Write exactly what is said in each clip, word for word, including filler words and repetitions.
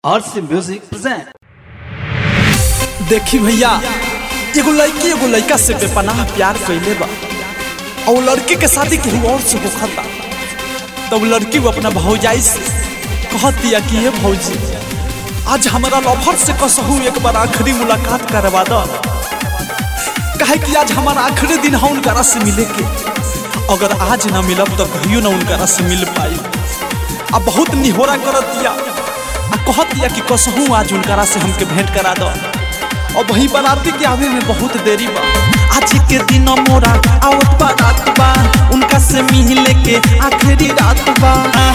और से music present. देखी भैया, एगो लड़की एगो लड़का से बेपनाह प्यार कइले बा और लड़की के शादी केहू और से होखता। तब लड़की वो अपना भौजाई से कहतिया कि हे भौजी, आज हमारा लवर से कसहू एक बार आखिरी मुलाकात करवा दो, कहे कि आज हमारा आखिरी दिन है उनकरा से मिले के। अगर आज ना मिलब तो कहियो ना उनकरा से मिल पाई। अब बहुत निहोरा करतिया आ कहतिया कि कसहू आज उनकरा से हमके भेंट करा दो। और वही बाराती के आवे में बहुत देरी बा। आज के दिन मोरा आवत बारात बा, उनका से मिले के आखिरी रात बा।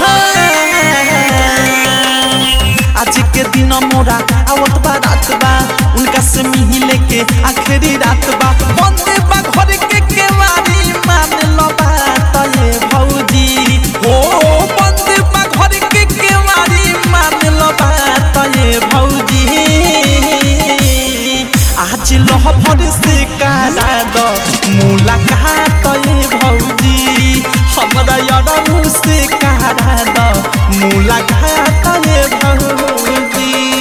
आज के दिन मोरा आवत बारात बा, उनका से मिले के आखिरी रात बा। बंदे बा घर के केवारी मान लो बात ये भौजी हो, बंदे बा घर के केवारी मान लो बात ये भौजी। आज लहर से करा दो मुलाकात ये भौजी, हमरा यारों से करा दो मुलाकात ये भौजी।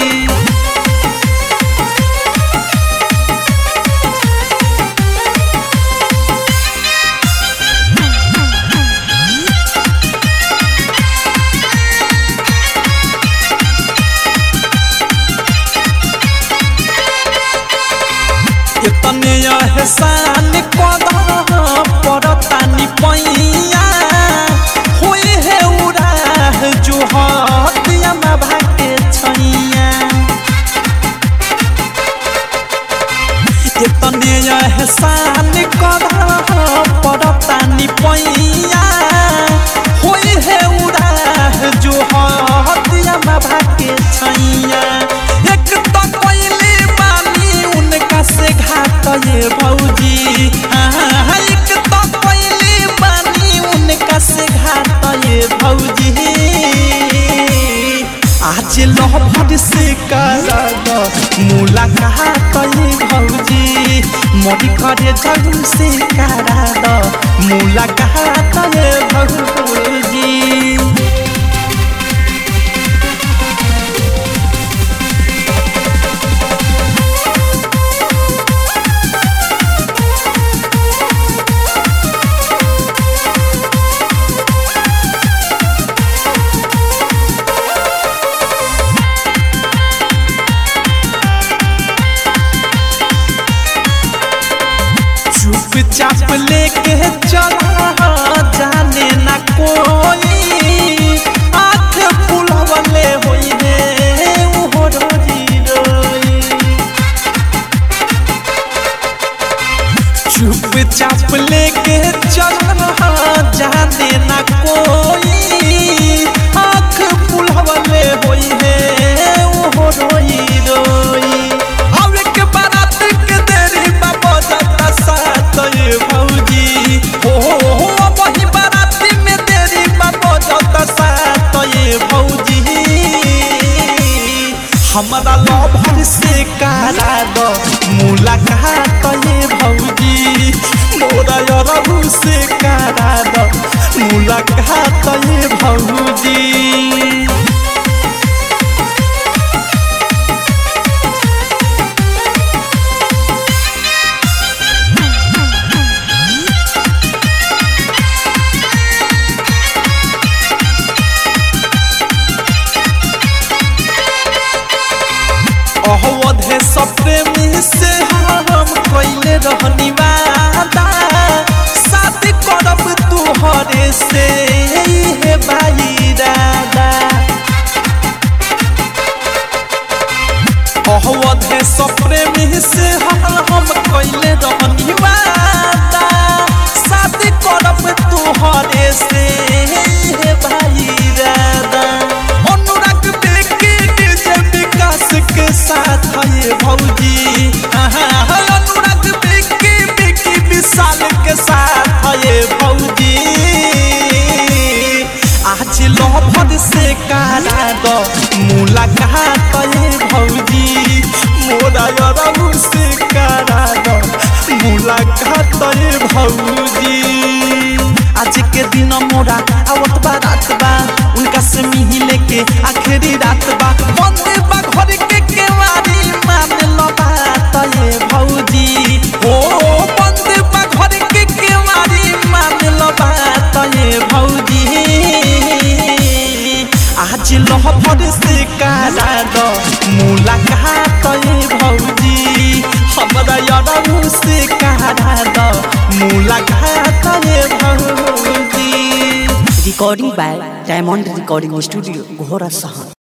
तने एहसान कदा परतानी पैया होए है उराह जो हतिया में भाके छैया। तने एहसान कदा परतानी पैया होए है उराह जो हतिया में भाके छैया। एक तो पहले बानी उनका से घाट ये भौजी, एक तो पहले बानी उनका से घाट ये भौजी। आज लहर से करा दो मुलाकात ये भौजी, मोदी करे जग से करा दो मुलाकात ये भौजी। चाप लेके चला जाने ना कोई, आँख फुलवले होई है वो रोजी रोई। चुप चाप लेके चला जाने ना कोई, आँख फुलवले होई है वो रोई रोई। अब के बारात के देरी बाबा जाता साथ ये भौजी हो, वही बाराती में तेरी बाबा जाता साथ ये भौजी। हमारा लवर से करा दो मुलाकात ये भौजी, मोरा यारों से करा दो मुलाकात ये भौजी। अवधे सप्रेमी से हम कइले रहनी वादा, शादी करब तुहरे से हे भाई दादा। अवधे सप्रेमी से हम कइले रहनी वादा, शादी करब तुहरे से हे भाई दादा। अनुराग बेके डीजे विकास के साथ ये भौजी, अनुराग बेके बेकी विशाल के साथ ये भौजी। आज लहर से करा दो मुलाकात ये भौजी, मोरा यारों से करा दो मुलाकात ये भौजी। आज के दिन मोरा आवत बारात बा, उनका से मिले के के आखिरी रात बा बंद बा घर के केवारी मान लो बात ये भौजी ओ बंद बा घर के केवारी मान लो बात ये भौजी आज लहर से कारा दो मुलाकात ये भौजी हमरा यारा से कारा दो मुलाकात ये भौजी। Recording by diamond recording studio घोड़ा शहर।